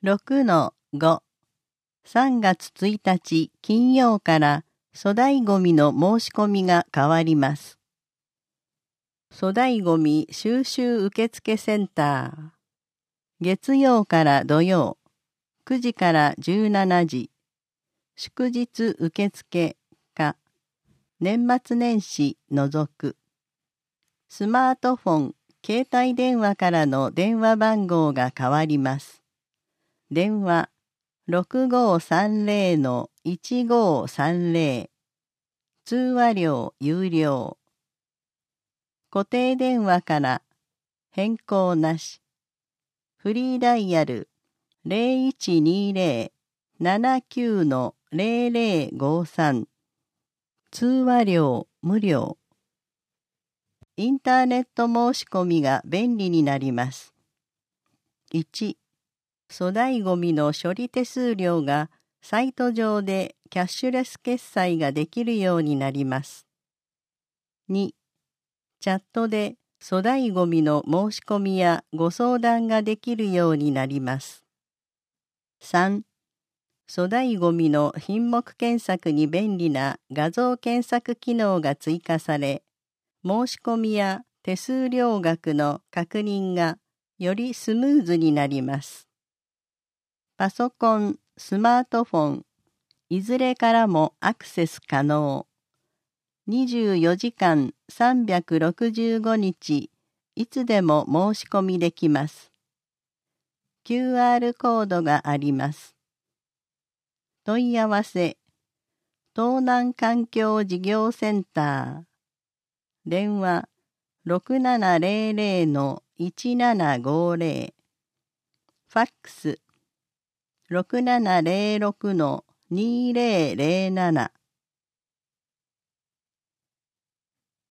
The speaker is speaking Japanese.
6-5 3月1日金曜から粗大ごみの申し込みが変わります。粗大ごみ収集受付センター。月曜から土曜、9時から17時。祝日受付か、年末年始除く。スマートフォン、携帯電話からの電話番号が変わります。電話6530-1530。通話料有料。固定電話から変更なし。フリーダイヤル0120-79-0053。通話料無料。インターネット申し込みが便利になります。1、粗大ごみの処理手数料がサイト上でキャッシュレス決済ができるようになります。2、チャットで粗大ごみの申し込みやご相談ができるようになります。3、粗大ごみの品目検索に便利な画像検索機能が追加され、申し込みや手数料額の確認がよりスムーズになります。パソコン、スマートフォン、いずれからもアクセス可能。24時間365日、いつでも申し込みできます。QR コードがあります。問い合わせ、東南環境事業センター。電話6700-1750。ファックス6706-2007。